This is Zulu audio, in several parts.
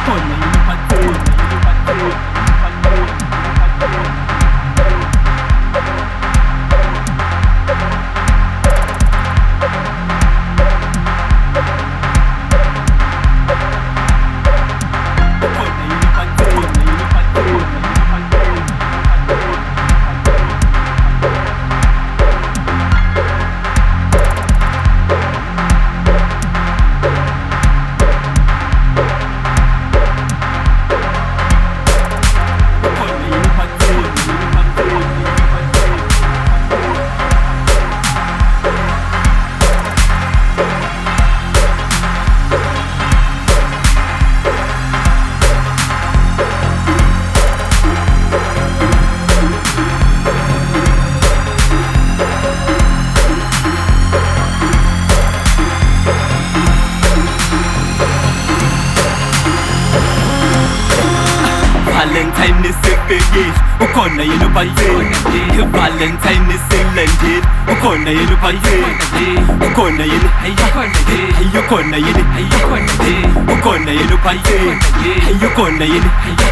Valentine isifikile ukhona yena ubayini Valentine isilendile ukhona yena ubayini ukhona yena hey ukhona yena ukhona yena ubayini hey ukhona yena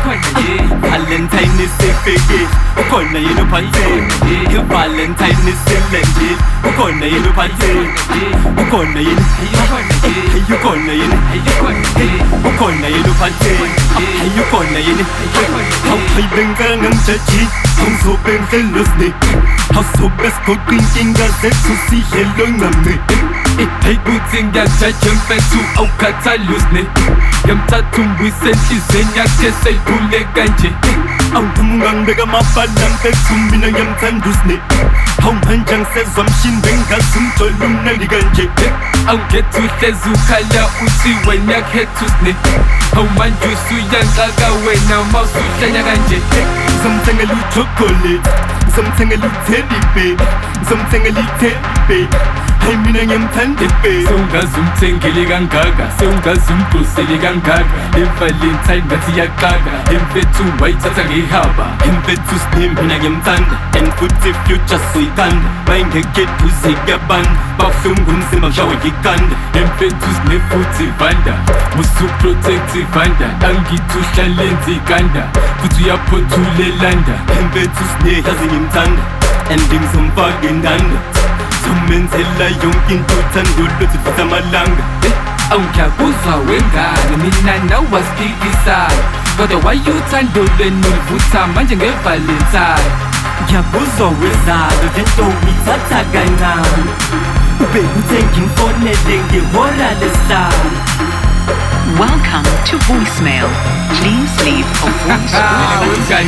Valentine isifikile ukhona yena ubayini Valentine isilendile ukhona yena ubayini ukhona yena hey ukhona yena ukhona yena ubayini hey ukhona yena How I been gang and judgy, I'm so been listening. How so best cooking gas to see hello name. Hey boots in ya judge and fed to Okata losne. Yam tatum we sent his zenya kese pule ganje. Out to Mungang bega my padam fed to Mina yam tandusne. How Hanjang says I'm shin benga sum to Lumna ganje. I'll get to Tezukala Uti when ya head to snake. How man you su yangaga when now mouse ganje. Something a little chocolate, something a little teddy bear, something a little teddy bear. I mean I am tandem bear. Songa zum tengeli gangaga, songa zum puseli gangaga. In Valentine gatia gaga, in vetu white tatagi haba. In vetu steam when I am tanda, and put the future sweet and buying a kid to see a band. Parfum guns in my shower giganda. In vetus ne futi vanda, musu protective vanda. Angi tu shalenzi ganda, putu ya potule landa. In vetus ne hazing in tanda, ending some fucking danda. Some men tell a young in to tango to Tamalanga. Aunque abuso wenga, mina na was kikisa. Got the why you tando le nulvuta manjenge Valentine. Yabuzo wizard, dento mitata gana. Ube thinking for netting the water the star. Welcome to voicemail. Please leave a voicemail.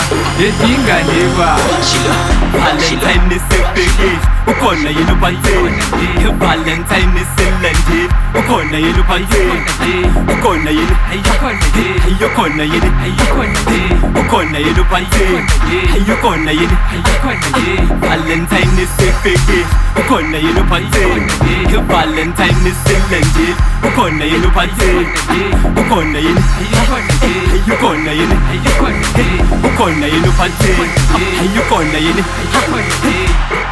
Valentine isifikile ukhona yena ubayini Valentine isilendile ukhona yena ubayini ukhona yena hey ukhona yena ukhona yena ubayini hey ukhona yena Valentine isifikile ukhona yena ubayini Valentine isilendile ukhona yena ubayini ukhona yena hey ukhona yena ukhona yena ubayini hey ukhona yena